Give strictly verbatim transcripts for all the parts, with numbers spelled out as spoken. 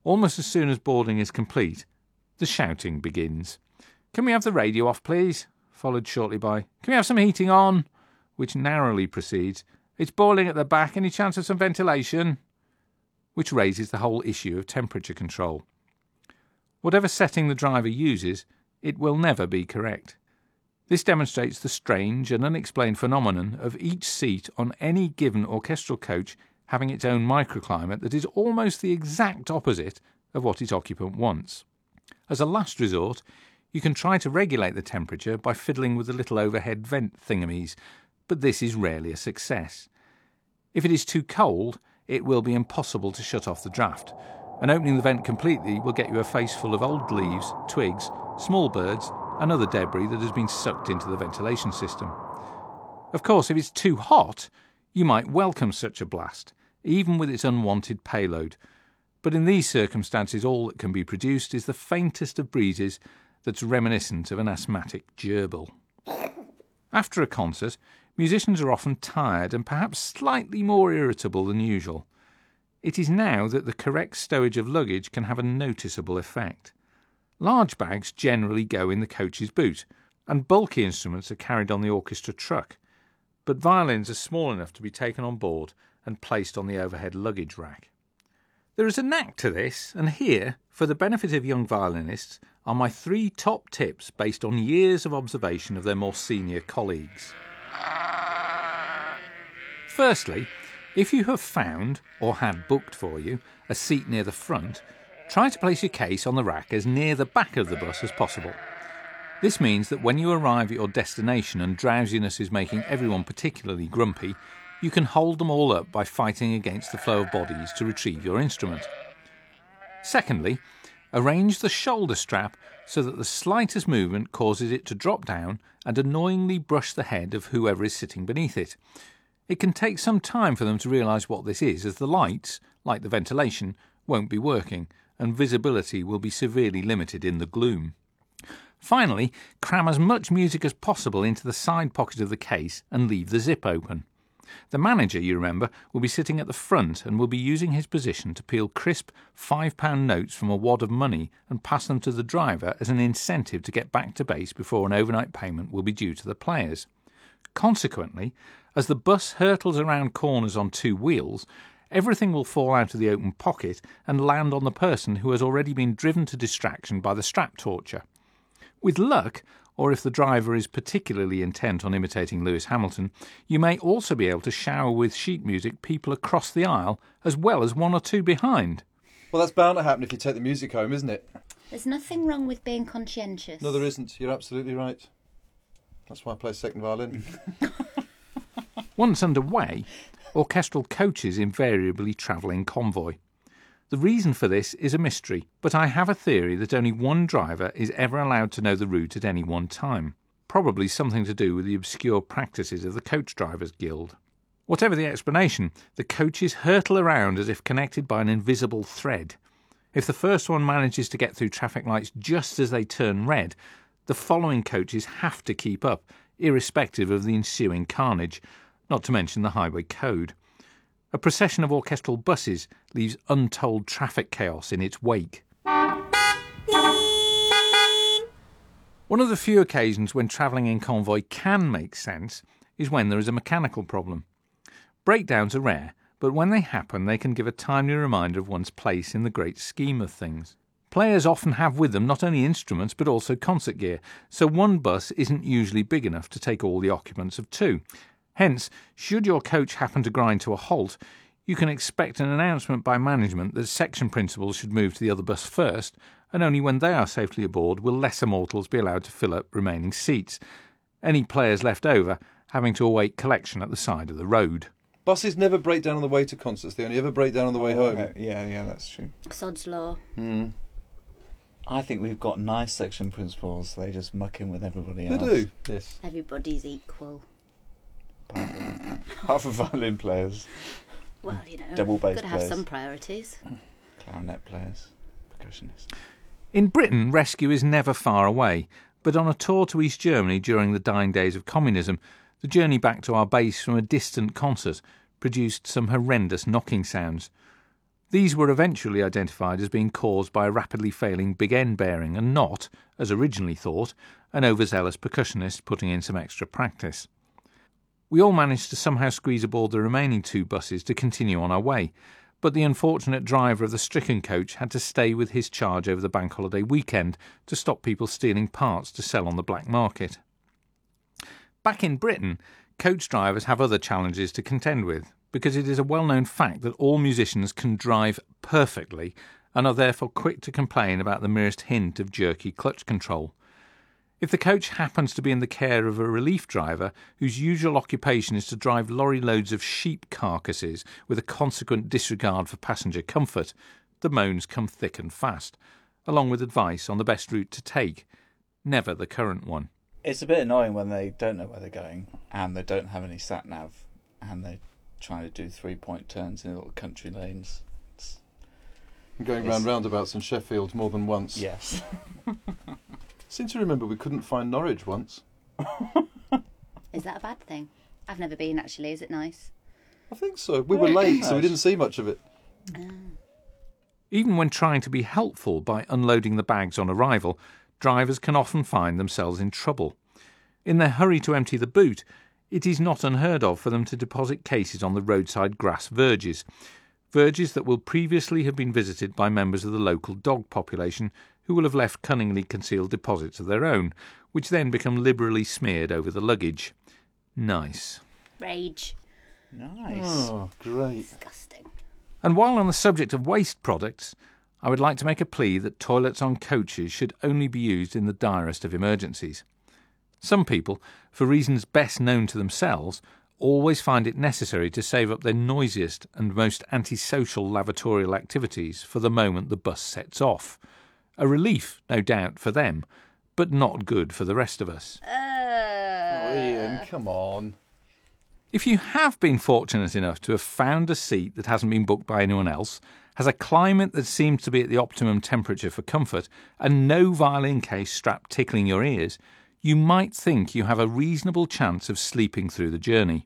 Almost as soon as boarding is complete, the shouting begins. "Can we have the radio off, please?" followed shortly by, "Can we have some heating on?" which narrowly precedes, "It's boiling at the back, any chance of some ventilation?" which raises the whole issue of temperature control. Whatever setting the driver uses, it will never be correct. This demonstrates the strange and unexplained phenomenon of each seat on any given orchestral coach having its own microclimate that is almost the exact opposite of what its occupant wants. As a last resort, you can try to regulate the temperature by fiddling with the little overhead vent thingamies, but this is rarely a success. If it is too cold, it will be impossible to shut off the draft, and opening the vent completely will get you a face full of old leaves, twigs, small birds, and other debris that has been sucked into the ventilation system. Of course, if it's too hot, you might welcome such a blast, even with its unwanted payload. But in these circumstances, all that can be produced is the faintest of breezes that's reminiscent of an asthmatic gerbil. After a concert, musicians are often tired and perhaps slightly more irritable than usual. It is now that the correct stowage of luggage can have a noticeable effect. Large bags generally go in the coach's boot, and bulky instruments are carried on the orchestra truck, but violins are small enough to be taken on board and placed on the overhead luggage rack. There is a knack to this, and here, for the benefit of young violinists, are my three top tips based on years of observation of their more senior colleagues. Firstly, if you have found, or had booked for you, a seat near the front, try to place your case on the rack as near the back of the bus as possible. This means that when you arrive at your destination and drowsiness is making everyone particularly grumpy, you can hold them all up by fighting against the flow of bodies to retrieve your instrument. Secondly, arrange the shoulder strap so that the slightest movement causes it to drop down and annoyingly brush the head of whoever is sitting beneath it. It can take some time for them to realise what this is, as the lights, like the ventilation, won't be working, and visibility will be severely limited in the gloom. Finally, cram as much music as possible into the side pocket of the case and leave the zip open. The manager, you remember, will be sitting at the front and will be using his position to peel crisp five-pound notes from a wad of money and pass them to the driver as an incentive to get back to base before an overnight payment will be due to the players. Consequently, as the bus hurtles around corners on two wheels, everything will fall out of the open pocket and land on the person who has already been driven to distraction by the strap torture. With luck, or if the driver is particularly intent on imitating Lewis Hamilton, you may also be able to shower with sheet music people across the aisle as well as one or two behind. Well, that's bound to happen if you take the music home, isn't it? There's nothing wrong with being conscientious. No, there isn't. You're absolutely right. That's why I play second violin. Once underway, orchestral coaches invariably travel in convoy. The reason for this is a mystery, but I have a theory that only one driver is ever allowed to know the route at any one time. Probably something to do with the obscure practices of the Coach Drivers Guild. Whatever the explanation, the coaches hurtle around as if connected by an invisible thread. If the first one manages to get through traffic lights just as they turn red, the following coaches have to keep up, irrespective of the ensuing carnage, not to mention the highway code. A procession of orchestral buses leaves untold traffic chaos in its wake. One of the few occasions when travelling in convoy can make sense is when there is a mechanical problem. Breakdowns are rare, but when they happen they can give a timely reminder of one's place in the great scheme of things. Players often have with them not only instruments but also concert gear, so one bus isn't usually big enough to take all the occupants of two. Hence, should your coach happen to grind to a halt, you can expect an announcement by management that section principals should move to the other bus first, and only when they are safely aboard will lesser mortals be allowed to fill up remaining seats, any players left over having to await collection at the side of the road. Buses never break down on the way to concerts, they only ever break down on the way home. Uh, yeah, yeah, that's true. Sod's law. Mm. I think we've got nice section principals, they just muck in with everybody They else. do. Yes. Everybody's equal. Half of violin players, Well, you know, double bass got to have players. some priorities. clarinet players, percussionists. In Britain, rescue is never far away, but on a tour to East Germany during the dying days of communism, the journey back to our base from a distant concert produced some horrendous knocking sounds. These were eventually identified as being caused by a rapidly failing big end bearing and not, as originally thought, an overzealous percussionist putting in some extra practice. We all managed to somehow squeeze aboard the remaining two buses to continue on our way, but the unfortunate driver of the stricken coach had to stay with his charge over the bank holiday weekend to stop people stealing parts to sell on the black market. Back in Britain, coach drivers have other challenges to contend with, because it is a well-known fact that all musicians can drive perfectly and are therefore quick to complain about the merest hint of jerky clutch control. If the coach happens to be in the care of a relief driver whose usual occupation is to drive lorry loads of sheep carcasses with a consequent disregard for passenger comfort, the moans come thick and fast, along with advice on the best route to take, never the current one. It's a bit annoying when they don't know where they're going and they don't have any sat-nav and they're trying to do three-point turns in little country lanes. It's, Going it's, round roundabouts in Sheffield more than once. Yes. Seem to remember we couldn't find Norwich once. Is that a bad thing? I've never been, actually. Is it nice? I think so. We were late, so we didn't see much of it. Oh. Even when trying to be helpful by unloading the bags on arrival, drivers can often find themselves in trouble. In their hurry to empty the boot, it is not unheard of for them to deposit cases on the roadside grass verges, verges that will previously have been visited by members of the local dog population who will have left cunningly concealed deposits of their own, which then become liberally smeared over the luggage. Nice. Rage. Nice. Oh, great. Disgusting. And while on the subject of waste products, I would like to make a plea that toilets on coaches should only be used in the direst of emergencies. Some people, for reasons best known to themselves, always find it necessary to save up their noisiest and most antisocial lavatorial activities for the moment the bus sets off. A relief, no doubt, for them, but not good for the rest of us. Uh, Oh, Ian, come on. If you have been fortunate enough to have found a seat that hasn't been booked by anyone else, has a climate that seems to be at the optimum temperature for comfort, and no violin case strapped tickling your ears, you might think you have a reasonable chance of sleeping through the journey.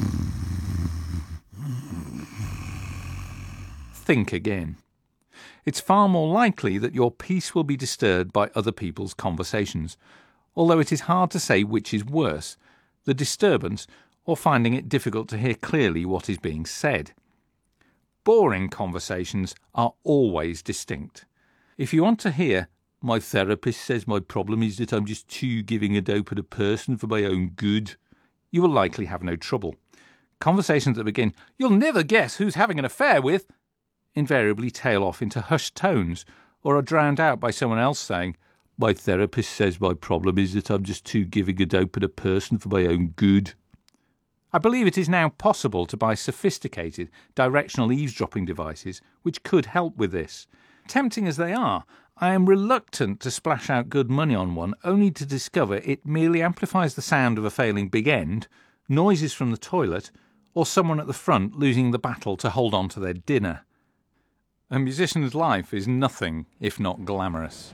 Think again. It's far more likely that your peace will be disturbed by other people's conversations, although it is hard to say which is worse, the disturbance or finding it difficult to hear clearly what is being said. Boring conversations are always distinct. If you want to hear, "My therapist says my problem is that I'm just too giving a dope at a person for my own good," you will likely have no trouble. Conversations that begin, "You'll never guess who's having an affair with," invariably tail off into hushed tones or are drowned out by someone else saying, "My therapist says my problem is that I'm just too giving a dope at a person for my own good." I believe it is now possible to buy sophisticated directional eavesdropping devices which could help with this. Tempting as they are, I am reluctant to splash out good money on one only to discover it merely amplifies the sound of a failing big end, noises from the toilet, or someone at the front losing the battle to hold on to their dinner. A musician's life is nothing if not glamorous.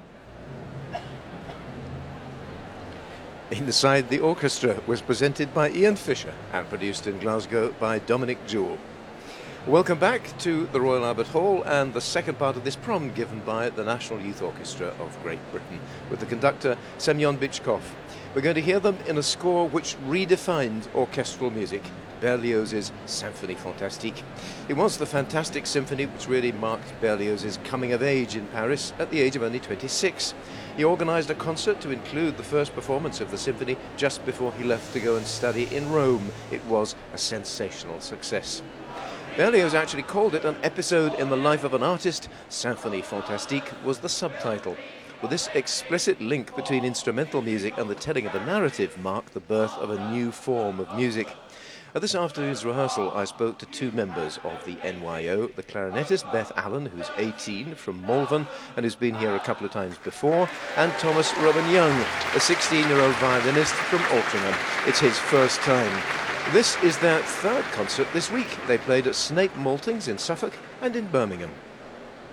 Inside the Orchestra was presented by Ian Fisher and produced in Glasgow by Dominic Jewell. Welcome back to the Royal Albert Hall and the second part of this prom given by the National Youth Orchestra of Great Britain with the conductor Semyon Bychkov. We're going to hear them in a score which redefined orchestral music, Berlioz's Symphonie Fantastique. It was the fantastic symphony which really marked Berlioz's coming of age in Paris at the age of only twenty-six. He organised a concert to include the first performance of the symphony just before he left to go and study in Rome. It was a sensational success. Berlioz actually called it an episode in the life of an artist. Symphonie Fantastique was the subtitle. Well, this explicit link between instrumental music and the telling of a narrative marked the birth of a new form of music. At this afternoon's rehearsal, I spoke to two members of the N Y O, the clarinetist Beth Allen, who's eighteen, from Malvern, and who's been here a couple of times before, and Thomas Robin Young, a sixteen-year-old violinist from Altrincham. It's his first time. This is their third concert this week. They played at Snape Maltings in Suffolk and in Birmingham.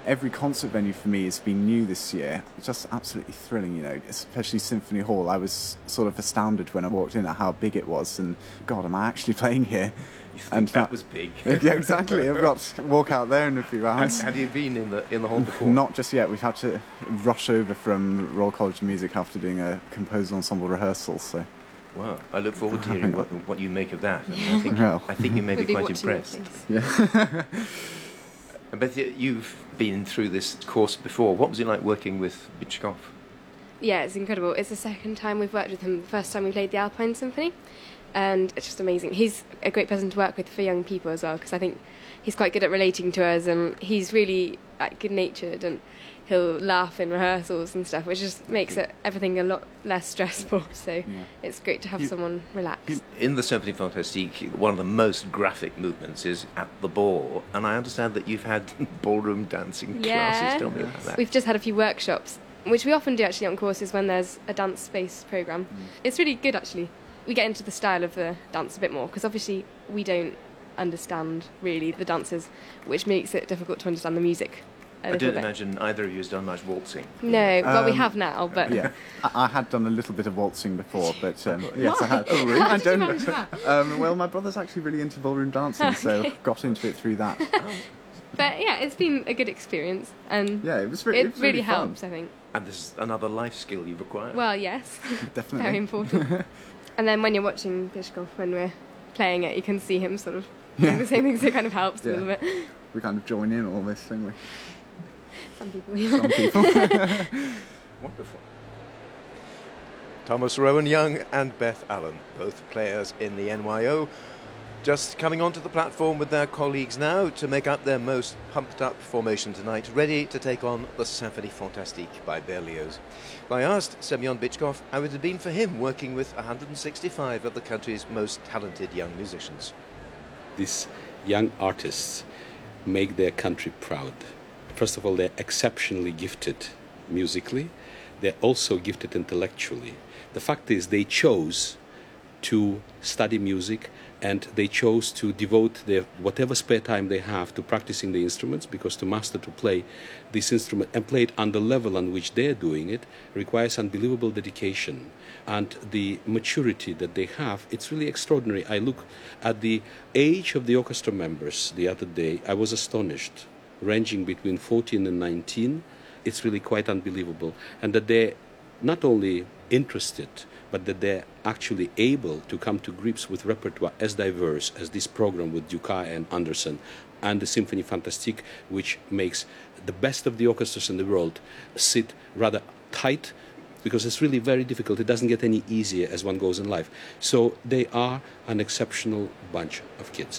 every concert venue for me has been new this year. It's just absolutely thrilling, you know, especially Symphony Hall. I was sort of astounded when I walked in at how big it was, and God, am I actually playing here? You think And that, that- was big. Yeah, exactly. I've got to walk out there in a few hours. Have you been in the in the hall before? Not just yet. We've had to rush over from Royal College of Music after doing a composer ensemble rehearsal, so... Wow, I look forward to hearing what, what you make of that. I, mean, I think Well. I think you may be We'll be quite watching your impressed. face. Yeah. I bet you- you've been through this course before. What was it like working with Bychkov? Yeah, it's incredible. It's the second time we've worked with him. The first time we played the Alpine Symphony, and it's just amazing. He's a great person to work with for young people as well, because I think he's quite good at relating to us, and he's really like, good-natured, and he'll laugh in rehearsals and stuff, which just makes it everything a lot less stressful. So Yeah. it's great to have You- someone relaxed. In the Symphonie Fantastique, one of the most graphic movements is at the ball, and I understand that you've had ballroom dancing Yeah. classes. Tell me about that. We've just had a few workshops, which we often do actually on courses when there's a dance-based programme. It's really good actually. We get into the style of the dance a bit more, because obviously we don't understand really the dances, which makes it difficult to understand the music a I little don't bit. imagine either of you has done much waltzing. No, well we Um, have now, but Yeah, I, I had done a little bit of waltzing before, but um, yes, I had. Oh, really? I did you don't. manage that? Um, well, my brother's actually really into ballroom dancing, so got into it through that. but yeah, it's been a good experience, and Yeah, it was, re- it, it was really, really fun. helps, I think. And this is another life skill you've acquired. Well, yes, Definitely. very important. And then when you're watching Bychkov, when we're playing it, you can see him sort of doing the same things, so it kind of helps a Yeah. little bit. We kind of join in almost, don't we? Some people. Some people. Wonderful. Thomas Rowan Young and Beth Allen, both players in the N Y O, just coming onto the platform with their colleagues now to make up their most pumped-up formation tonight, ready to take on the Symphonie Fantastique by Berlioz. I asked Semyon Bychkov how it had been for him working with one hundred sixty-five of the country's most talented young musicians. These young artists make their country proud. First of all, they're exceptionally gifted musically. They're also gifted intellectually. The fact is they chose to study music, and they chose to devote their whatever spare time they have to practicing the instruments, because to master to play this instrument and play it on the level on which they're doing it requires unbelievable dedication. And the maturity that they have, it's really extraordinary. I look at the age of the orchestra members the other day, I was astonished, ranging between fourteen and nineteen. It's really quite unbelievable. And that they're not only interested, but that they're actually able to come to grips with repertoire as diverse as this program with Dukas and Anderson and the Symphonie Fantastique, which makes the best of the orchestras in the world sit rather tight, because it's really very difficult. It doesn't get any easier as one goes in life. So they are an exceptional bunch of kids.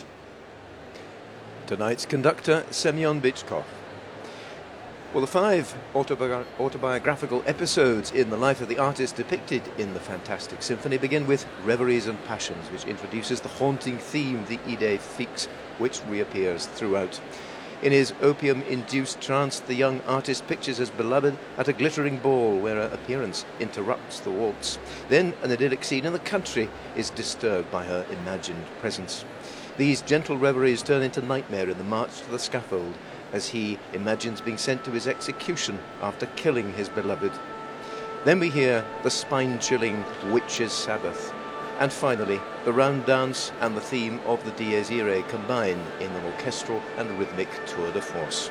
Tonight's conductor, Semyon Bychkov. Well, the five autobi- autobiographical episodes in the life of the artist depicted in the Fantastic Symphony begin with Reveries and Passions, which introduces the haunting theme, the Idée fixe, which reappears throughout. In his opium-induced trance, the young artist pictures his beloved at a glittering ball where her appearance interrupts the waltz. Then an idyllic scene in the country is disturbed by her imagined presence. These gentle reveries turn into nightmare in the march to the scaffold, as he imagines being sent to his execution after killing his beloved. Then we hear the spine-chilling Witch's Sabbath. And finally, the round dance and the theme of the Dies Irae combine in an orchestral and rhythmic tour de force.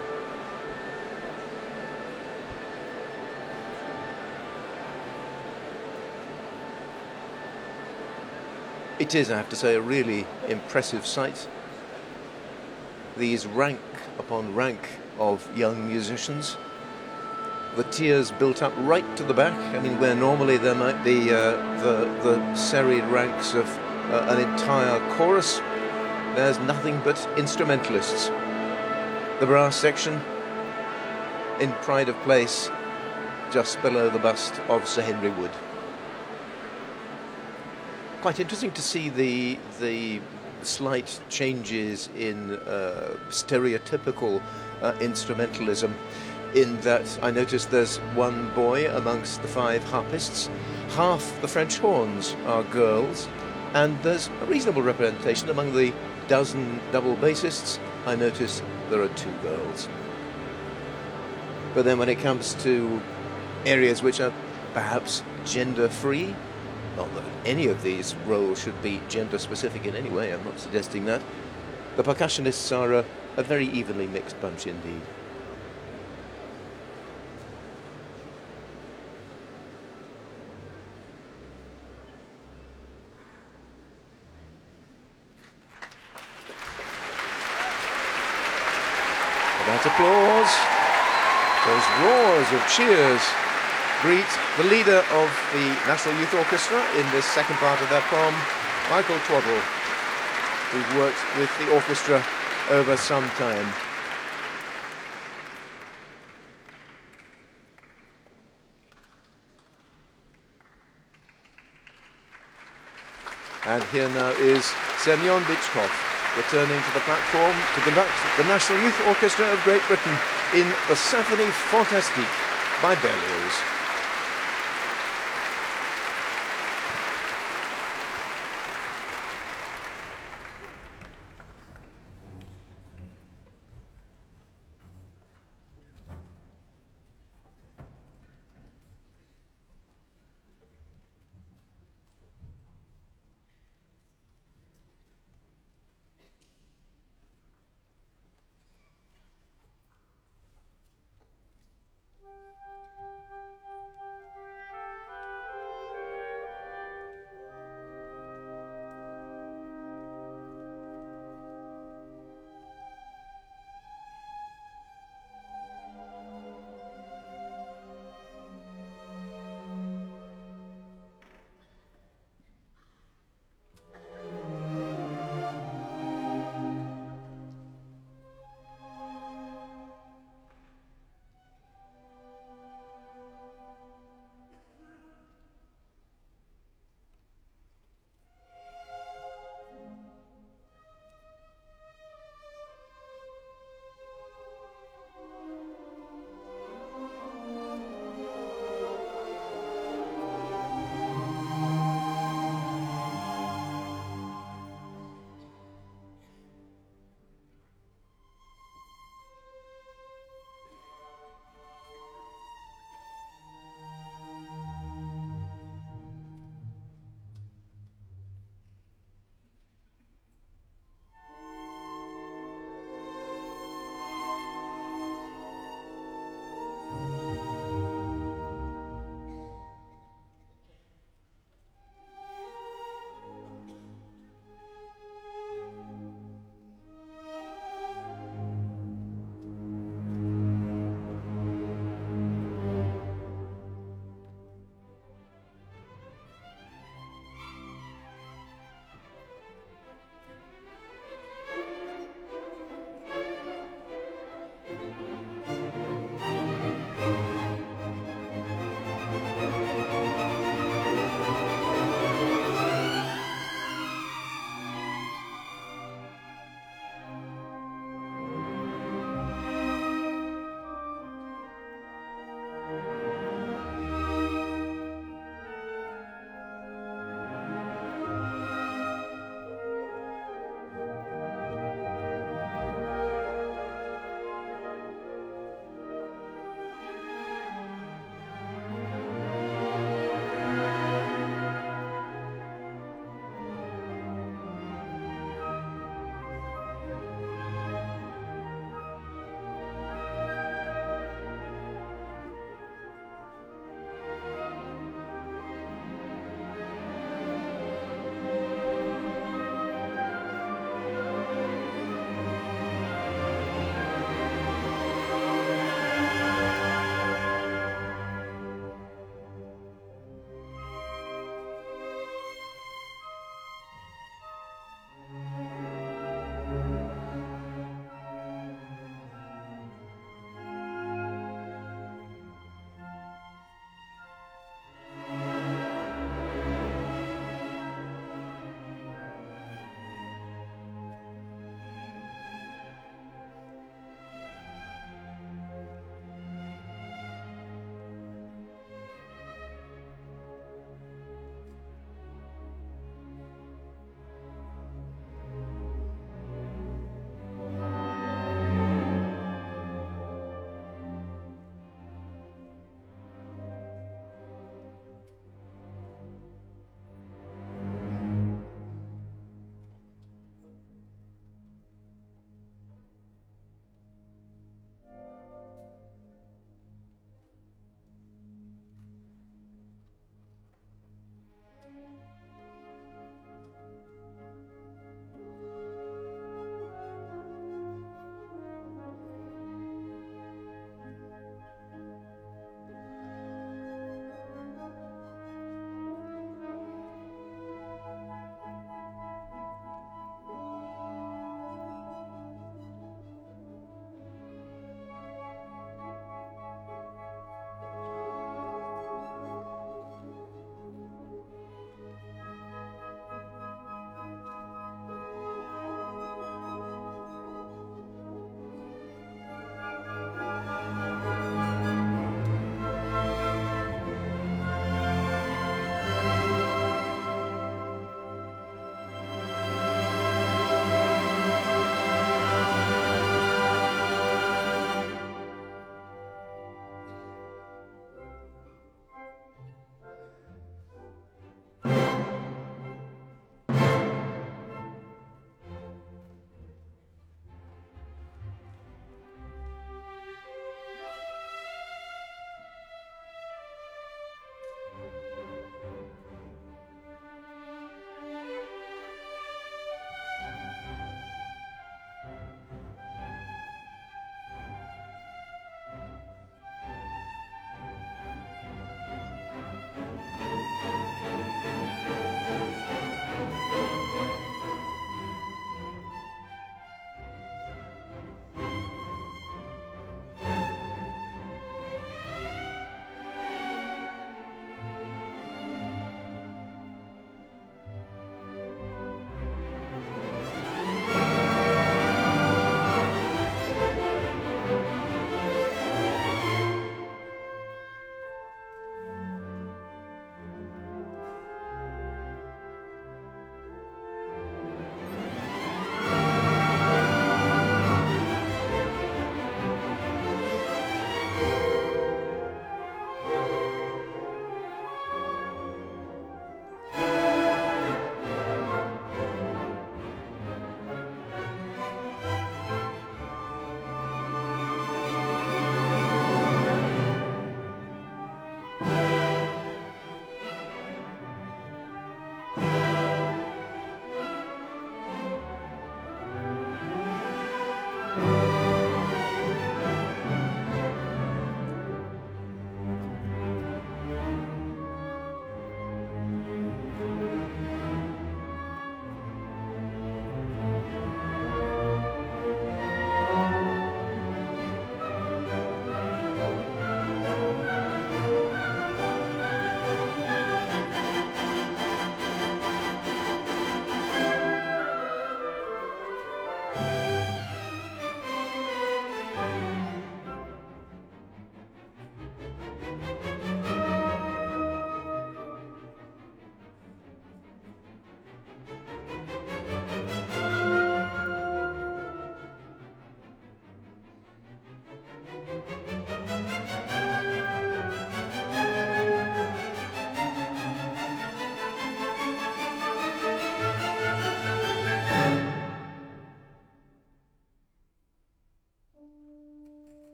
It is, I have to say, a really impressive sight. These rank upon rank of young musicians. The tiers built up right to the back. I mean, where normally there might be uh, the, the serried ranks of uh, an entire chorus, there's nothing but instrumentalists. The brass section in pride of place just below the bust of Sir Henry Wood. Quite interesting to see the the slight changes in uh, stereotypical uh, instrumentalism, in that I noticed there's one boy amongst the five harpists, half the French horns are girls, and there's a reasonable representation among the dozen double bassists. I notice there are two girls. But then when it comes to areas which are perhaps gender-free, not that any of these roles should be gender-specific in any way, I'm not suggesting that, the percussionists are a, a very evenly mixed bunch indeed. That applause, those roars of cheers greet the leader of the National Youth Orchestra in this second part of their prom, Michael Twaddle, who's worked with the orchestra over some time. And here now is Semyon Bychkov, returning to the platform to conduct the National Youth Orchestra of Great Britain in the Symphonie Fantastique by Berlioz.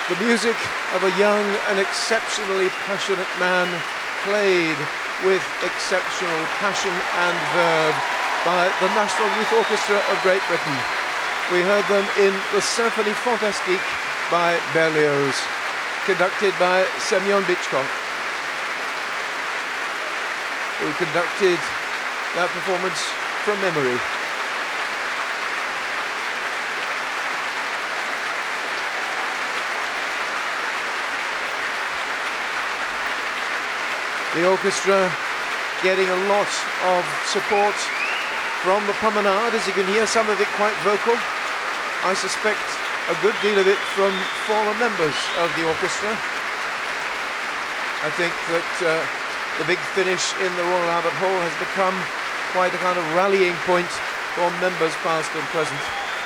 The music of a young and exceptionally passionate man, played with exceptional passion and verve by the National Youth Orchestra of Great Britain. We heard them in the Symphonie Fantastique by Berlioz, conducted by Semyon Bychkov, who conducted that performance from memory. The orchestra getting a lot of support from the promenade, as you can hear, some of it quite vocal. I suspect a good deal of it from former members of the orchestra. I think that uh, the big finish in the Royal Albert Hall has become quite a kind of rallying point for members past and present.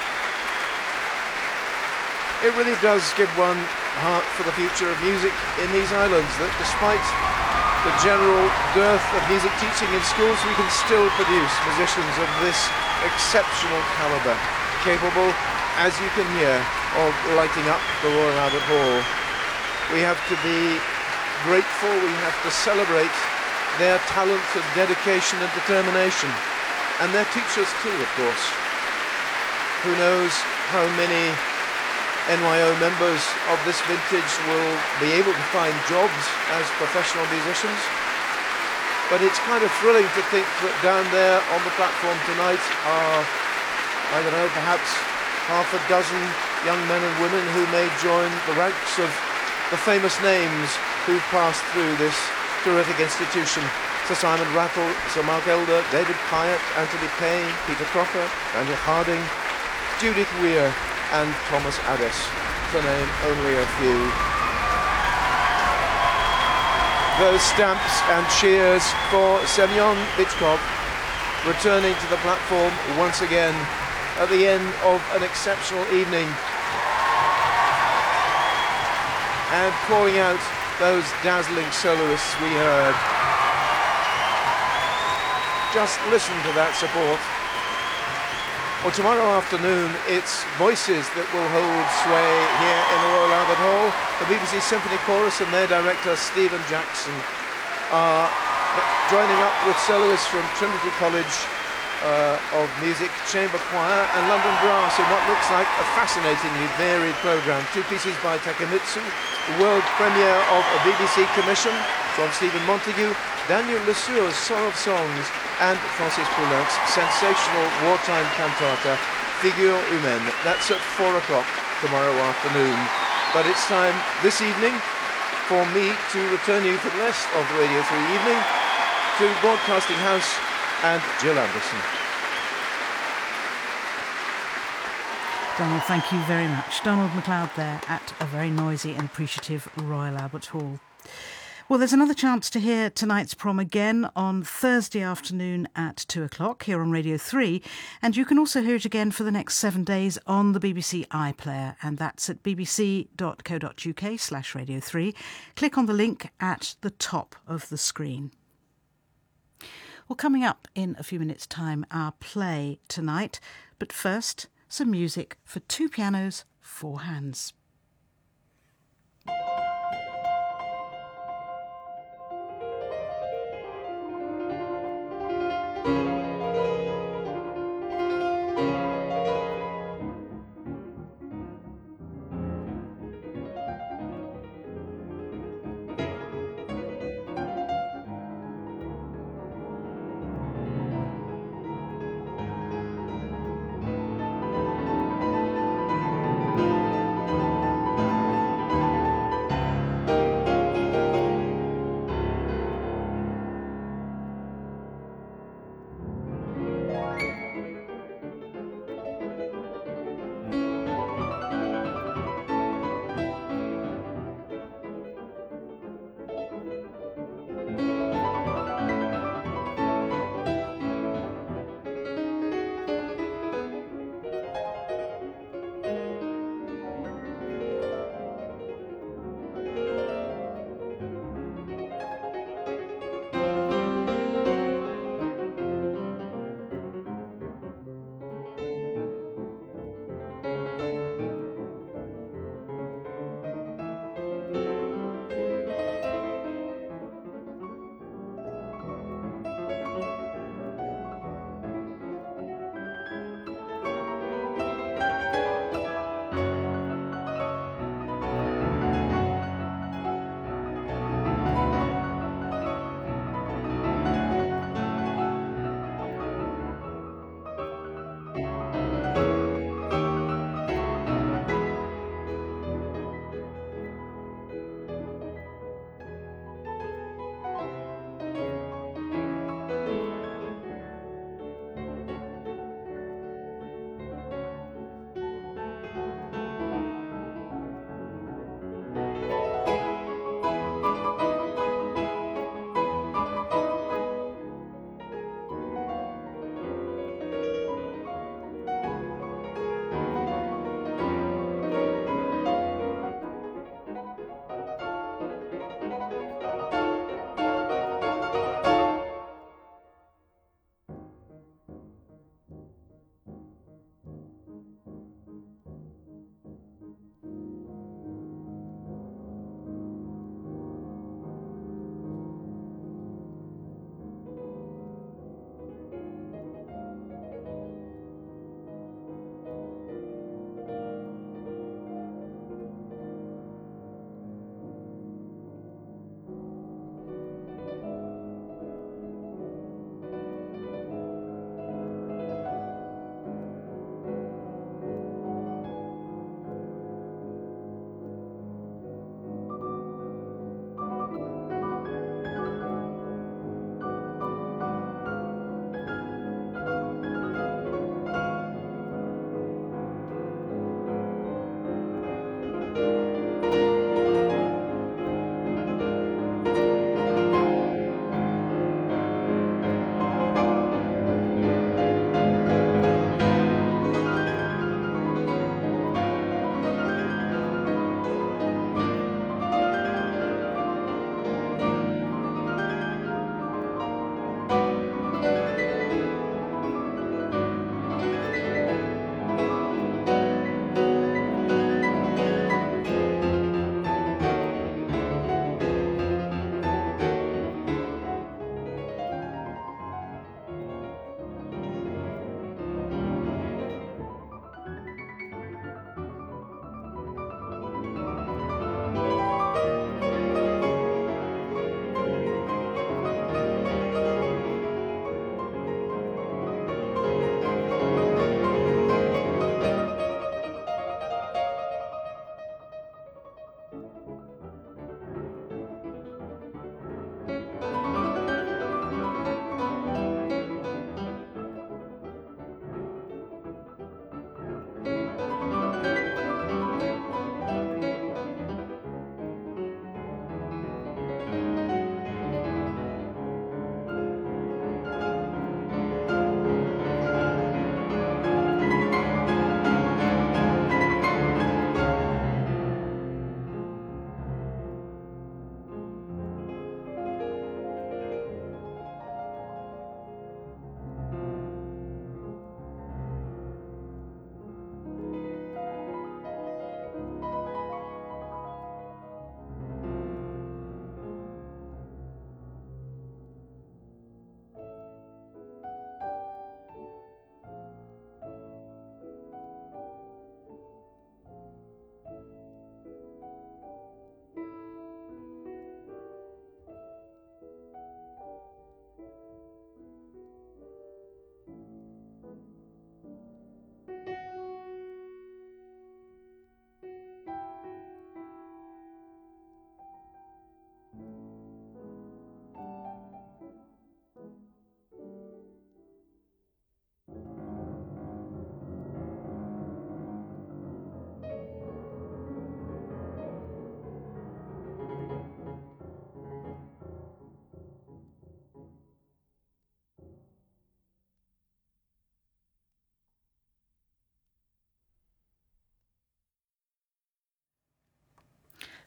It really does give one heart for the future of music in these islands, that despite the general dearth of music teaching in schools, we can still produce musicians of this exceptional calibre, capable, as you can hear, of lighting up the Royal Albert Hall. We have to be grateful, we have to celebrate their talent and dedication and determination, and their teachers too, of course. Who knows how many N Y O members of this vintage will be able to find jobs as professional musicians. But it's kind of thrilling to think that down there on the platform tonight are, I don't know, perhaps half a dozen young men and women who may join the ranks of the famous names who've passed through this terrific institution. Sir Simon Rattle, Sir Mark Elder, David Pyatt, Anthony Payne, Peter Crocker, Daniel Harding, Judith Weir, and Thomas Addis, to name only a few. Those stamps and cheers for Semyon Bychkov, returning to the platform once again at the end of an exceptional evening, and pouring out those dazzling soloists we heard. Just listen to that support. Well, tomorrow afternoon, it's voices that will hold sway here in the Royal Albert Hall. The B B C Symphony Chorus and their director, Stephen Jackson, are joining up with soloists from Trinity College uh, of Music, Chamber Choir and London Brass in what looks like a fascinatingly varied programme. Two pieces by Takemitsu, the world premiere of a B B C commission from Stephen Montague, Daniel Lesueur's Song of Songs, and Francis Poulenc's sensational wartime cantata, Figure Humaine. That's at four o'clock tomorrow afternoon. But it's time this evening for me to return you for the rest of the Radio three evening to Broadcasting House and Jill Anderson. Donald, thank you very much. Donald MacLeod there at a very noisy and appreciative Royal Albert Hall. Well, there's another chance to hear tonight's prom again on Thursday afternoon at two o'clock here on Radio three. And you can also hear it again for the next seven days on the B B C iPlayer. And that's at bbc.co.uk slash Radio three. Click on the link at the top of the screen. Well, coming up in a few minutes' time, our play tonight. But first, some music for two pianos, four hands.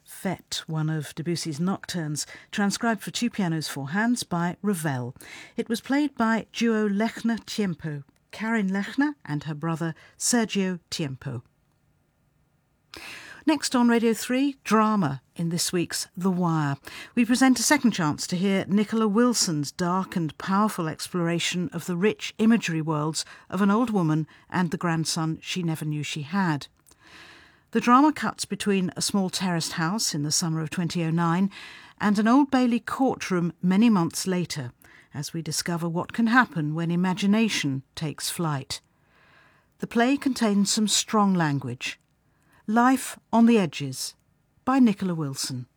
Fête, one of Debussy's nocturnes, transcribed for two pianos, four hands by Ravel. It was played by duo Lechner-Tiempo, Karin Lechner and her brother Sergio Tiempo. Next on Radio three, drama in this week's The Wire. We present a second chance to hear Nicola Wilson's dark and powerful exploration of the rich imagery worlds of an old woman and the grandson she never knew she had. The drama cuts between a small terraced house in the summer of twenty oh nine and an Old Bailey courtroom many months later, as we discover what can happen when imagination takes flight. The play contains some strong language. Life on the Edges by Nicola Wilson.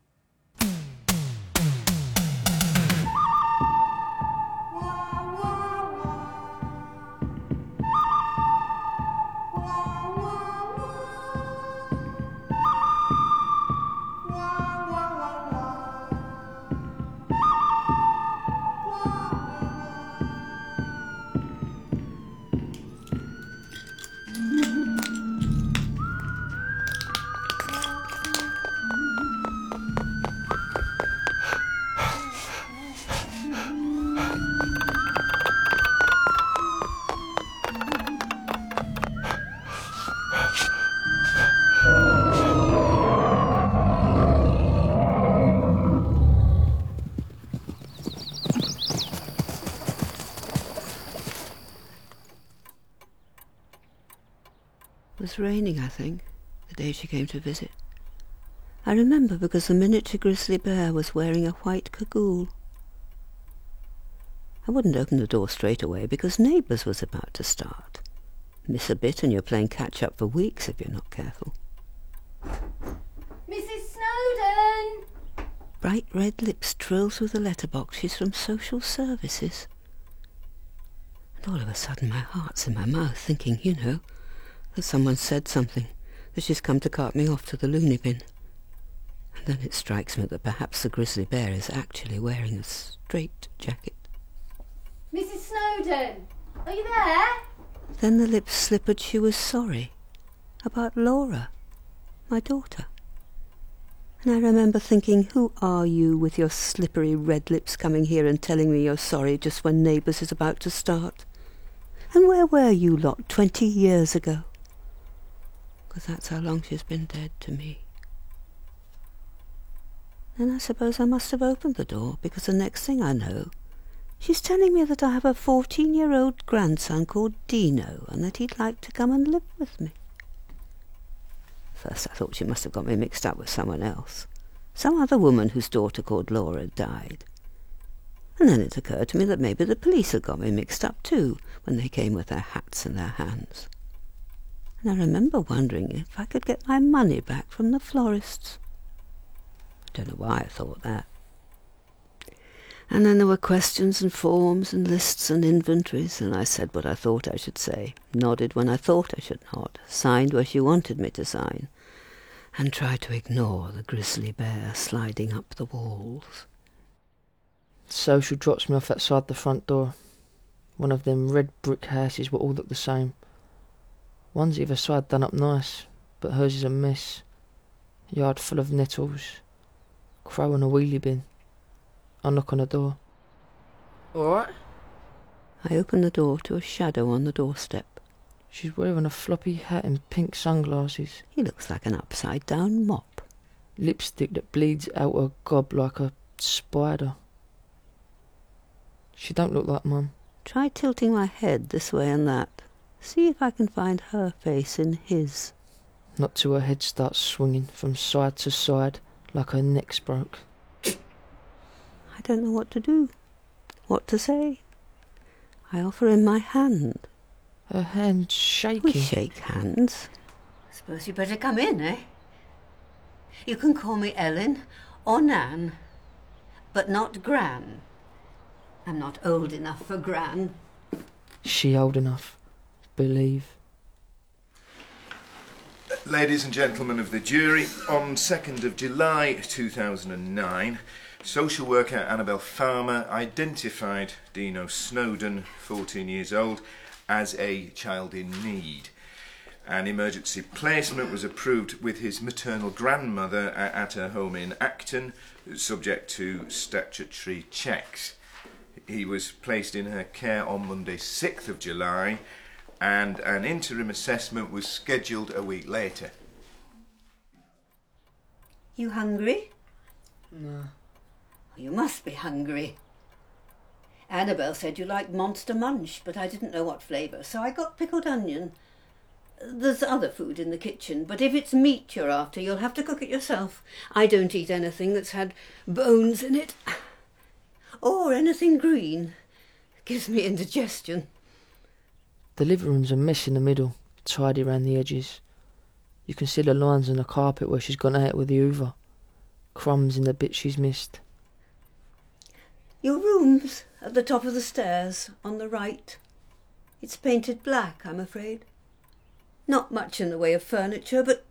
It was raining, I think, the day she came to visit. I remember because the miniature grizzly bear was wearing a white cagoule. I wouldn't open the door straight away because Neighbours was about to start. Miss a bit and you're playing catch-up for weeks if you're not careful. Missus Snowdon! Bright red lips trill through the letterbox. She's from social services. And all of a sudden my heart's in my mouth, thinking, you know, that someone said something, that she's come to cart me off to the loony bin. And then it strikes me that perhaps the grizzly bear is actually wearing a straight jacket. Missus Snowdon, are you there? Then the lips slippered she was sorry. About Laura, my daughter. And I remember thinking, who are you with your slippery red lips coming here and telling me you're sorry just when Neighbours is about to start? And where were you lot twenty years ago? Because that's how long she's been dead to me. Then I suppose I must have opened the door, because the next thing I know, she's telling me that I have a fourteen-year-old grandson called Dino and that he'd like to come and live with me. First I thought she must have got me mixed up with someone else, some other woman whose daughter called Laura had died. And then it occurred to me that maybe the police had got me mixed up too when they came with their hats in their hands. And I remember wondering if I could get my money back from the florists. I don't know why I thought that. And then there were questions and forms and lists and inventories, and I said what I thought I should say, nodded when I thought I should nod, signed where she wanted me to sign, and tried to ignore the grizzly bear sliding up the walls. Social drops me off outside the front door. One of them red brick houses what all look the same. One's either side done up nice, but hers is a mess. Yard full of nettles. Crow on a wheelie bin. I knock on the door. All right? I open the door to a shadow on the doorstep. She's wearing a floppy hat and pink sunglasses. He looks like an upside-down mop. Lipstick that bleeds out her gob like a spider. She don't look like Mum. Try tilting my head this way and that. See if I can find her face in his. Not till her head starts swinging from side to side like her neck's broke. I don't know what to do, what to say. I offer him my hand. Her hand's shaking. We shake hands. I suppose you better come in, eh? You can call me Ellen or Nan, but not Gran. I'm not old enough for Gran. She old enough, believe. Ladies and gentlemen of the jury, on second of July two thousand nine, social worker Annabel Farmer identified Dino Snowdon, fourteen years old, as a child in need. and emergency placement was approved with his maternal grandmother at her home in Acton, subject to statutory checks. He was placed in her care on Monday, sixth of July, and an interim assessment was scheduled a week later. You hungry? No. You must be hungry. Annabelle said you liked Monster Munch, but I didn't know what flavour, so I got pickled onion. There's other food in the kitchen, but if it's meat you're after, you'll have to cook it yourself. I don't eat anything that's had bones in it. Or anything green. Gives me indigestion. The living room's a mess in the middle, tidy round the edges. You can see the lines on the carpet where she's gone out with the hoover. Crumbs in the bits she's missed. Your room's at the top of the stairs, on the right. It's painted black, I'm afraid. Not much in the way of furniture, but...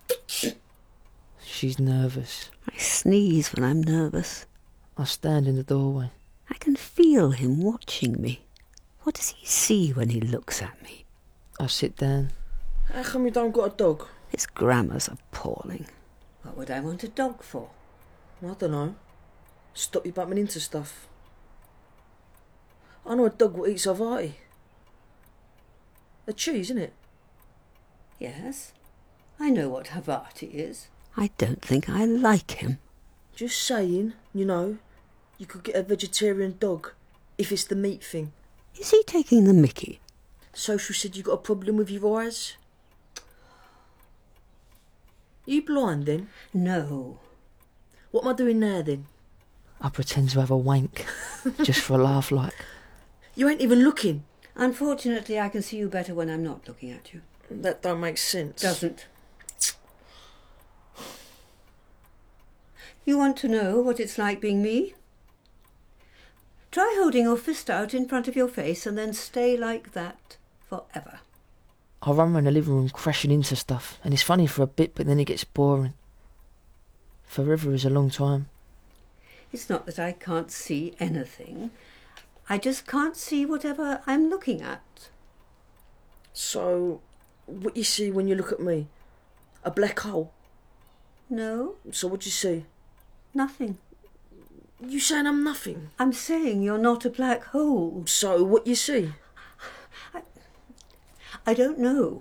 She's nervous. I sneeze when I'm nervous. I stand in the doorway. I can feel him watching me. What does he see when he looks at me? I sit down. How come you don't got a dog? His grammar's appalling. What would I want a dog for? I don't know. Stop you bumping into stuff. I know a dog will eat Savati. A cheese, isn't it? Yes. I know what Havarti is. I don't think I like him. Just saying, you know, you could get a vegetarian dog if it's the meat thing. Is he taking the mickey? Social said you got a problem with your eyes. Are you blind then? No. What am I doing now then? I pretend to have a wank, just for a laugh like. You ain't even looking. Unfortunately, I can see you better when I'm not looking at you. That don't make sense. Doesn't. You want to know what it's like being me? Try holding your fist out in front of your face and then stay like that forever. I run around the living room crashing into stuff, and it's funny for a bit, but then it gets boring. Forever is a long time. It's not that I can't see anything. I just can't see whatever I'm looking at. So, what you see when you look at me? A black hole? No. So what you see? Nothing. You saying I'm nothing? I'm saying you're not a black hole. So what you see? I, I don't know.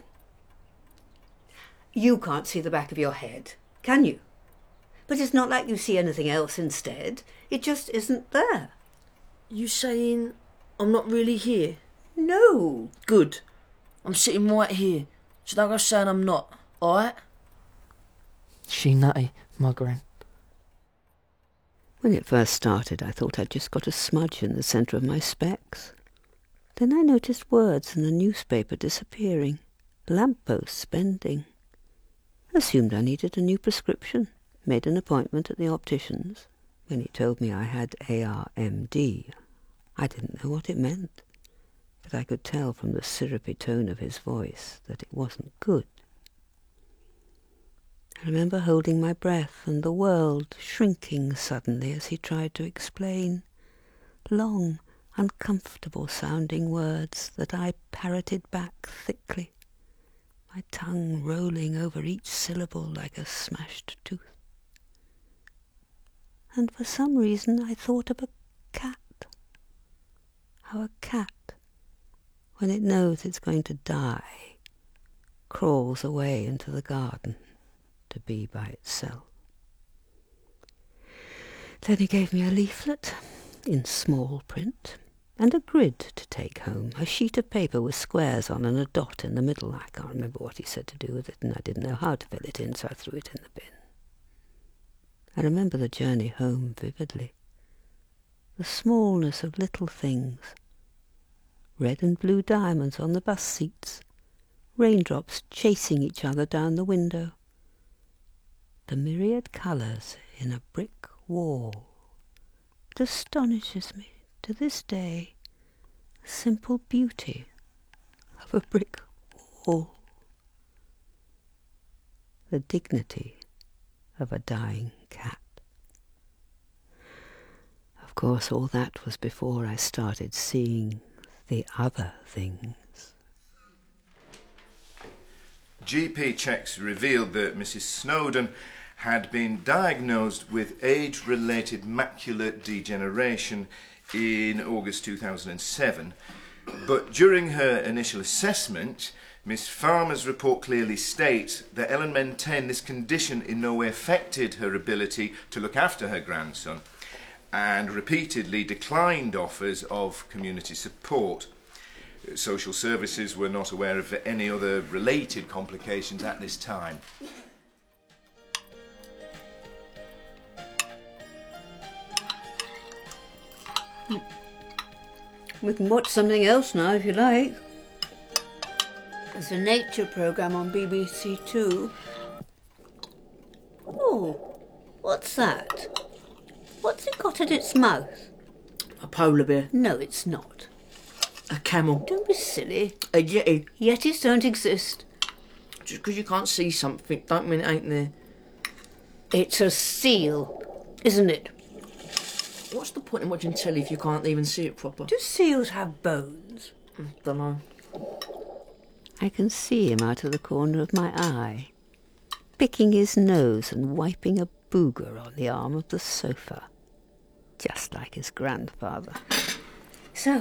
You can't see the back of your head, can you? But it's not like you see anything else instead. It just isn't there. You saying I'm not really here? No. Good. I'm sitting right here. So don't go saying I'm not, alright? She nutty, my gran. When it first started, I thought I'd just got a smudge in the centre of my specs. Then I noticed words in the newspaper disappearing, lampposts bending. Assumed I needed a new prescription, made an appointment at the optician's. When he told me I had A R M D, I didn't know what it meant, but I could tell from the syrupy tone of his voice that it wasn't good. I remember holding my breath and the world shrinking suddenly as he tried to explain. Long, uncomfortable-sounding words that I parroted back thickly, my tongue rolling over each syllable like a smashed tooth. And for some reason I thought of a cat. How a cat, when it knows it's going to die, crawls away into the garden to be by itself. Then he gave me a leaflet in small print and a grid to take home, a sheet of paper with squares on and a dot in the middle. I can't remember what he said to do with it, and I didn't know how to fill it in, so I threw it in the bin. I remember the journey home vividly. The smallness of little things. Red and blue diamonds on the bus seats. Raindrops chasing each other down the window. The myriad colours in a brick wall. It astonishes me to this day, the simple beauty of a brick wall. The dignity of a dying cat. Of course, all that was before I started seeing the other things. G P checks revealed that Missus Snowdon had been diagnosed with age-related macular degeneration in August two thousand seven. But during her initial assessment, Miss Farmer's report clearly states that Ellen maintained this condition in no way affected her ability to look after her grandson and repeatedly declined offers of community support. Social services were not aware of any other related complications at this time. We can watch something else now if you like. There's a nature programme on B B C Two. Oh, what's that? What's it got at its mouth? A polar bear. No, it's not. A camel. Don't be silly. A yeti. Yetis don't exist. Just because you can't see something don't mean it ain't there. It's a seal, isn't it? What's the point in watching telly if you can't even see it proper? Do seals have bones? Mm, don't know. I can see him out of the corner of my eye, picking his nose and wiping a booger on the arm of the sofa, just like his grandfather. So,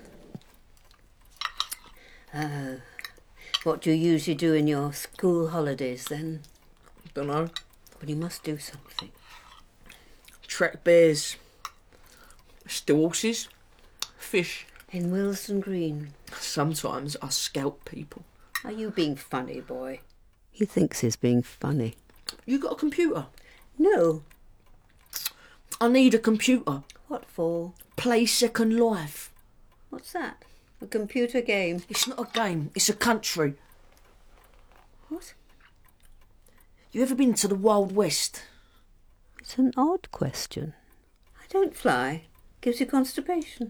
uh, what do you usually do in your school holidays then? Don't know. Well, you must do something. Track bears. Steal horses. Fish. In Willesden Green. Sometimes I scout people. Are you being funny, boy? He thinks he's being funny. You got a computer? No. I need a computer. What for? Play Second Life. What's that? A computer game? It's not a game, it's a country. What? You ever been to the Wild West? It's an odd question. I don't fly. Gives you constipation.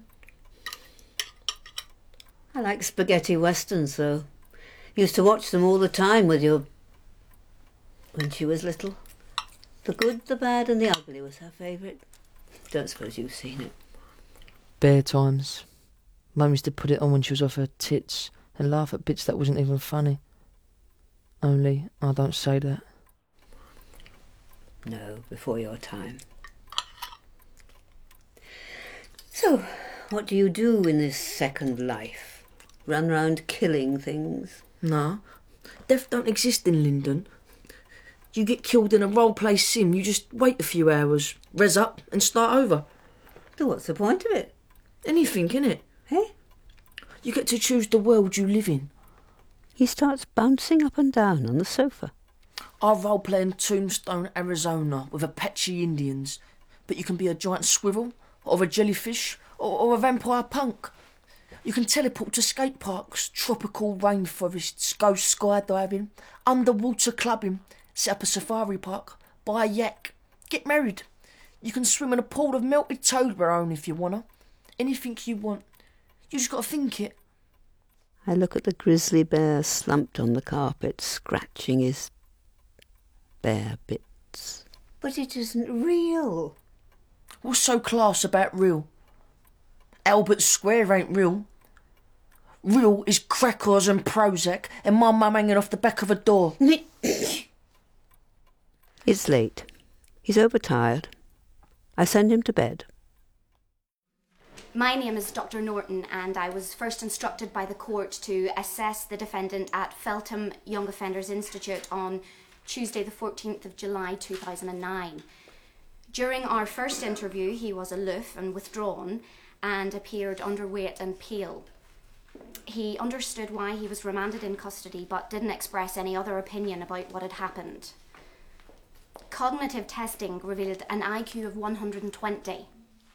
I like spaghetti westerns, though. Used to watch them all the time with your... when she was little. The Good, the Bad and the Ugly was her favourite. Don't suppose you've seen it. Bear times. Mum used to put it on when she was off her tits and laugh at bits that wasn't even funny. Only I don't say that. No, before your time. So, what do you do in this second life? Run round killing things? No. Death don't exist in Linden. You get killed in a role-play sim, you just wait a few hours, res up and start over. So what's the point of it? Anything, innit? Eh? You get to choose the world you live in. He starts bouncing up and down on the sofa. I role-play in Tombstone, Arizona with Apache Indians, but you can be a giant squirrel, or a jellyfish, or, or a vampire punk. You can teleport to skate parks, tropical rainforests, go skydiving, underwater clubbing, set up a safari park, buy a yak, get married. You can swim in a pool of melted Toblerone if you wanna. Anything you want. You just gotta think it. I look at the grizzly bear slumped on the carpet, scratching his bare bits. But it isn't real. What's so class about real? Albert Square ain't real. Real is crackers and Prozac and my mum hanging off the back of a door. It's late. He's overtired. I send him to bed. My name is Doctor Norton and I was first instructed by the court to assess the defendant at Feltham Young Offenders Institute on Tuesday the fourteenth of July two thousand nine. During our first interview he was aloof and withdrawn and appeared underweight and pale. He understood why he was remanded in custody but didn't express any other opinion about what had happened. Cognitive testing revealed an I Q of one hundred twenty.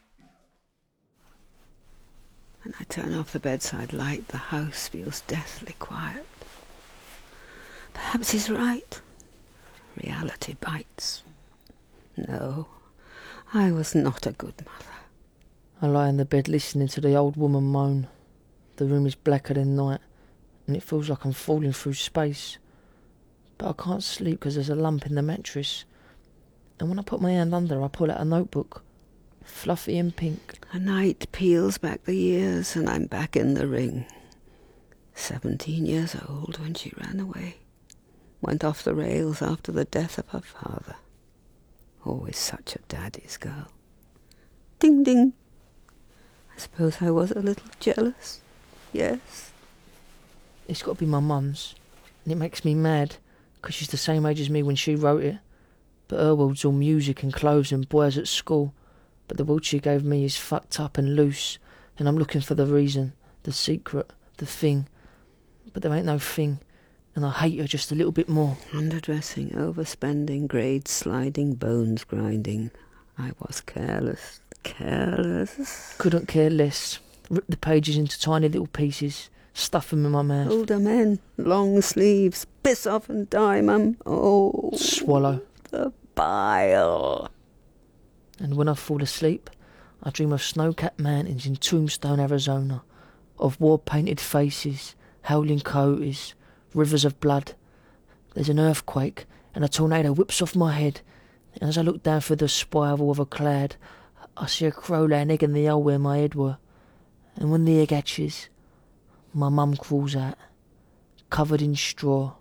When I turn off the bedside light, the house feels deathly quiet. Perhaps he's right. Reality bites. No, I was not a good mother. I lie in the bed listening to the old woman moan. The room is blacker than night, and it feels like I'm falling through space. But I can't sleep because there's a lump in the mattress. And when I put my hand under, I pull out a notebook, fluffy and pink. A night peels back the years, and I'm back in the ring. Seventeen years old when she ran away. went off the rails after the death of her father. Always such a daddy's girl. Ding, ding. I suppose I was a little jealous. Yes. It's got to be my mum's, and it makes me mad, because she's the same age as me when she wrote it. But her world's all music and clothes and boys at school. But the world she gave me is fucked up and loose, and I'm looking for the reason, the secret, the thing. But there ain't no thing, and I hate her just a little bit more. Underdressing, overspending, grades sliding, bones grinding. I was careless, careless. Couldn't care less. Ripped the pages into tiny little pieces, stuff them in my mouth. Older men, long sleeves, piss off and die, mum. Oh. Swallow. The bile. And when I fall asleep, I dream of snow-capped mountains in Tombstone, Arizona, of war-painted faces, howling coyotes, rivers of blood. There's an earthquake, and a tornado whips off my head, and as I look down through the spiral of a cloud, I see a crow lay an egg in the hole where my head were. And when the egg hatches, my mum crawls out, covered in straw.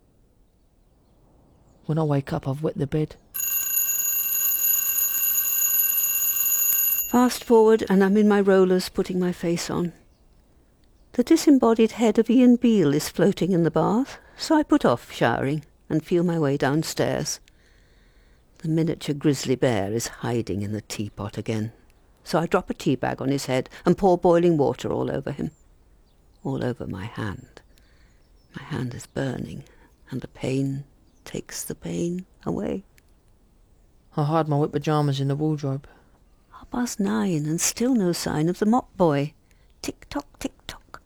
When I wake up, I've wet the bed. Fast forward, and I'm in my rollers putting my face on. The disembodied head of Ian Beale is floating in the bath, so I put off showering and feel my way downstairs. The miniature grizzly bear is hiding in the teapot again, so I drop a tea bag on his head and pour boiling water all over him, all over my hand. My hand is burning, and the pain takes the pain away. I hide my wet pyjamas in the wardrobe. Half past nine and still no sign of the mop boy. Tick-tock, tick-tock.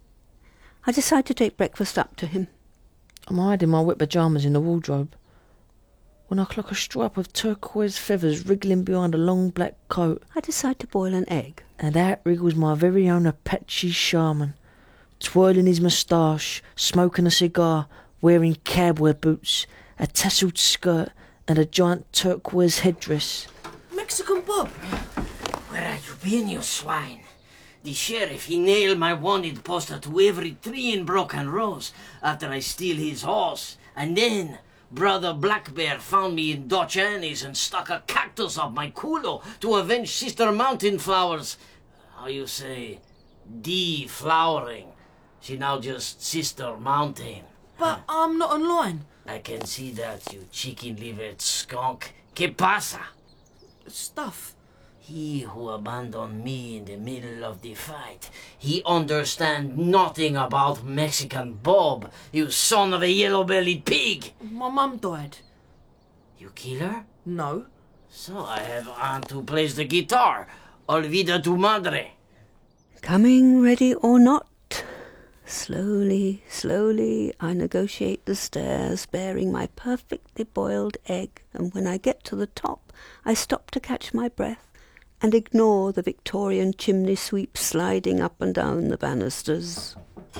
I decide to take breakfast up to him. I'm hiding my wet pyjamas in the wardrobe when I clock a stripe of turquoise feathers wriggling behind a long black coat. I decide to boil an egg. And out wriggles my very own Apache shaman, twirling his moustache, smoking a cigar, wearing cowboy boots, a tasseled skirt, and a giant turquoise headdress. Mexican Bob! Where have you been, you swine? The sheriff, he nailed my wanted poster to every tree in Broken Rose after I steal his horse. And then Brother Black Bear found me in Dutch Annie's and stuck a cactus up my culo to avenge Sister Mountain Flowers. How you say? Deflowering. She now just Sister Mountain. But I'm not online. I can see that, you chicken-livered skunk. ¿Qué pasa? Stuff. He who abandoned me in the middle of the fight, he understand nothing about Mexican Bob, you son of a yellow-bellied pig. My mum died. You kill her? No. So I have aunt who plays the guitar. Olvida tu madre. Coming, ready or not. Slowly, slowly, I negotiate the stairs, bearing my perfectly boiled egg, and when I get to the top, I stop to catch my breath and ignore the Victorian chimney sweep sliding up and down the banisters.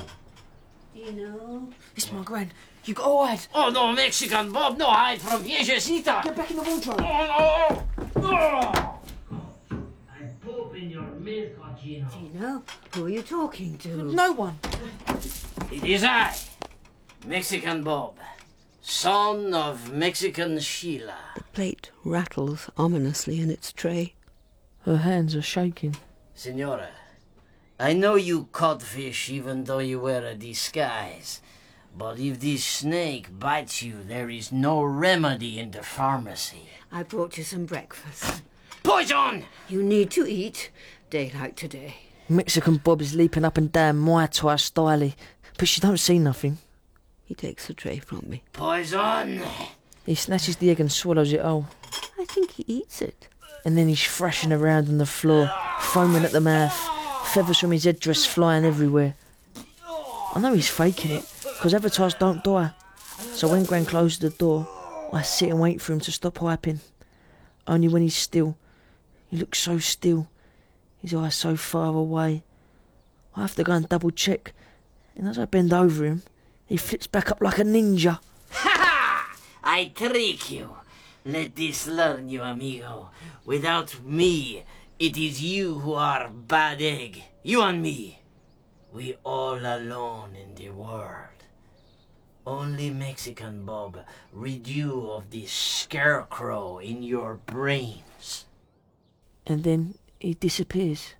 Dino? It's my gran. You got to hide. Oh, no, Mexican Bob, no hide from Viejecita. Get back in the wardrobe. Oh, no. Oh. I'm pooping your milk, Gino. Dino, who are you talking to? No one. It is I, Mexican Bob, son of Mexican Sheila. The plate rattles ominously in its tray. Her hands are shaking. Senora, I know you caught fish even though you wear a disguise. But if this snake bites you, there is no remedy in the pharmacy. I brought you some breakfast. Poison! You need to eat. Daylight today. Mexican Bob is leaping up and down Muay Thai styly, but she don't see nothing. He takes the tray from me. Poison! He snatches the egg and swallows it whole. I think he eats it. And then he's thrashing around on the floor, foaming at the mouth, feathers from his headdress flying everywhere. I know he's faking it, because advertised don't die. So when Gran closes the door, I sit and wait for him to stop hyping. Only when he's still. He looks so still, his eyes so far away. I have to go and double check, and as I bend over him, he flips back up like a ninja. Ha ha! I trick you. Let this learn you, amigo. Without me, it is you who are bad egg. You and me. We all alone in the world. Only Mexican Bob rid you of this scarecrow in your brains. And then he disappears.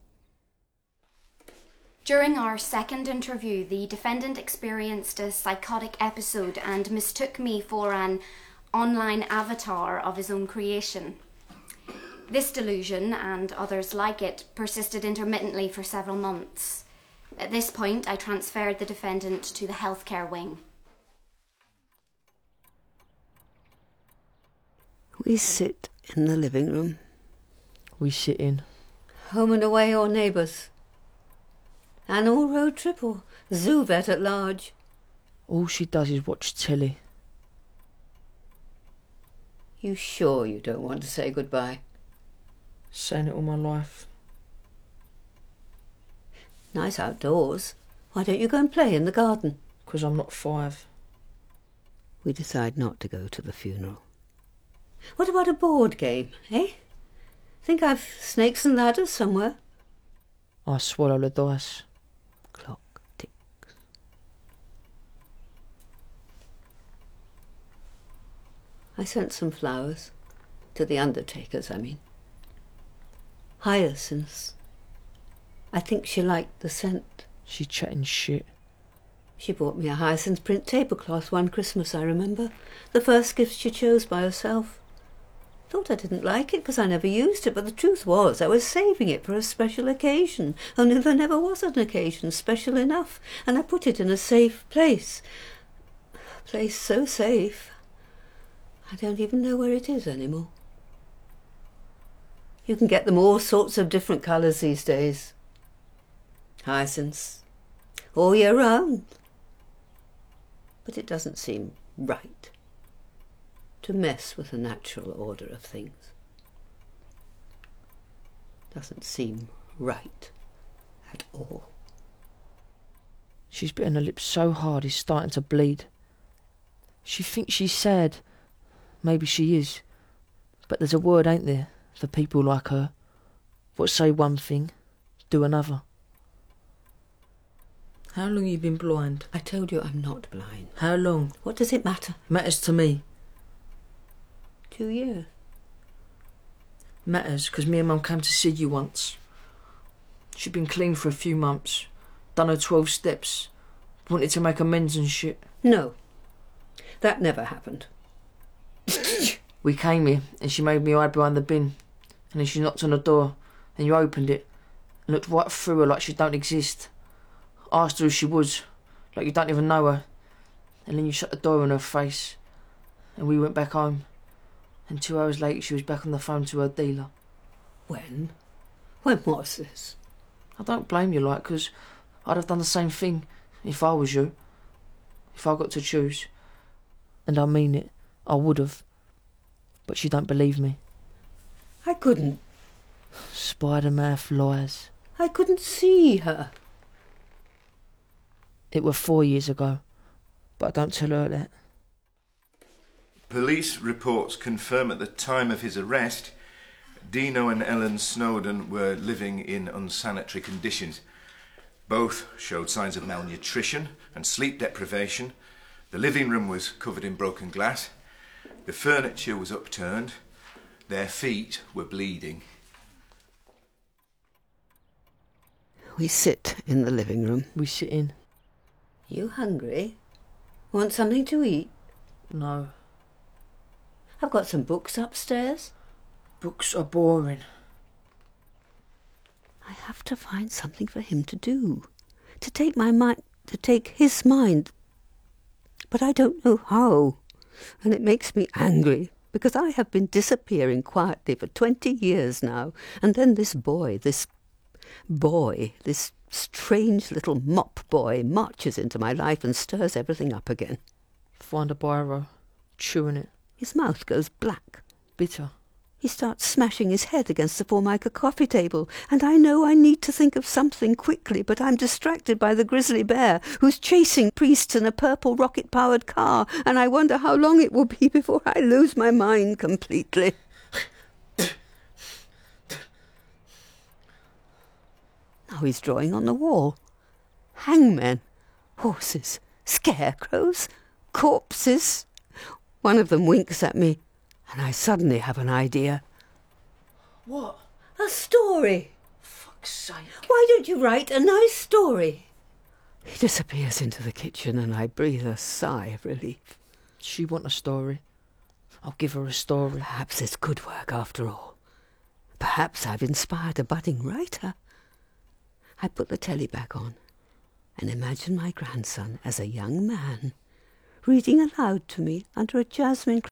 During our second interview, the defendant experienced a psychotic episode and mistook me for an online avatar of his own creation. This delusion, and others like it, persisted intermittently for several months. At this point, I transferred the defendant to the healthcare wing. We sit in the living room. We sit in. Home and away or neighbours? Animal road trip or zoo vet at large? All she does is watch telly. You sure you don't want to say goodbye? Saying it all my life. Nice outdoors. Why don't you go and play in the garden? Because I'm not five. We decide not to go to the funeral. What about a board game, eh? Think I've snakes and ladders somewhere? I swallow the dice. Clock ticks. I sent some flowers. To the undertakers, I mean. Hyacinths. I think she liked the scent. She chatting shit. She bought me a hyacinth print tablecloth one Christmas, I remember. The first gift she chose by herself. Thought I didn't like it because I never used it, but the truth was I was saving it for a special occasion, only there never was an occasion special enough, and I put it in a safe place. A place so safe, I don't even know where it is anymore. You can get them all sorts of different colours these days. Hyacinths, all year round. But it doesn't seem right to mess with the natural order of things. Doesn't seem right at all. She's bitten her lips so hard it's starting to bleed. She thinks she's sad. Maybe she is. But there's a word, ain't there, for people like her, what say one thing, do another. How long you been blind? I told you I'm not blind. How long? What does it matter? Matters to me. Two years. Matters, because me and Mum came to see you once. She'd been clean for a few months, done her twelve steps, wanted to make amends and shit. No, that never happened. We came here, and she made me hide behind the bin, and then she knocked on the door, and you opened it, and looked right through her like she don't exist. Asked her who she was, like you don't even know her, and then you shut the door in her face, and we went back home. And two hours later, she was back on the phone to her dealer. When? When was this? I don't blame you, like, because I'd have done the same thing if I was you. If I got to choose. And I mean it. I would have. But she don't believe me. I couldn't. Spider-mouth lies. I couldn't see her. It were four years ago. But I don't tell her that. Police reports confirm at the time of his arrest, Dino and Ellen Snowden were living in unsanitary conditions. Both showed signs of malnutrition and sleep deprivation. The living room was covered in broken glass. The furniture was upturned. Their feet were bleeding. We sit in the living room. We sit in. You hungry? Want something to eat? No. I've got some books upstairs. Books are boring. I have to find something for him to do. To take my mind, to take his mind. But I don't know how. And it makes me angry, because I have been disappearing quietly for twenty years now. And then this boy, this boy, this strange little mop boy marches into my life and stirs everything up again. Find a biro, chewing it. His mouth goes black. Bitter. He starts smashing his head against the Formica coffee table, and I know I need to think of something quickly, but I'm distracted by the grizzly bear, who's chasing priests in a purple rocket-powered car, and I wonder how long it will be before I lose my mind completely. Now he's drawing on the wall. Hangmen, horses, Scarecrows? Corpses? One of them winks at me, and I suddenly have an idea. What? A story. Fuck's sake. Why don't you write a nice story? He disappears into the kitchen, and I breathe a sigh of relief. She want a story. I'll give her a story. Perhaps it's good work after all. Perhaps I've inspired a budding writer. I put the telly back on and imagine my grandson as a young man reading aloud to me under a jasmine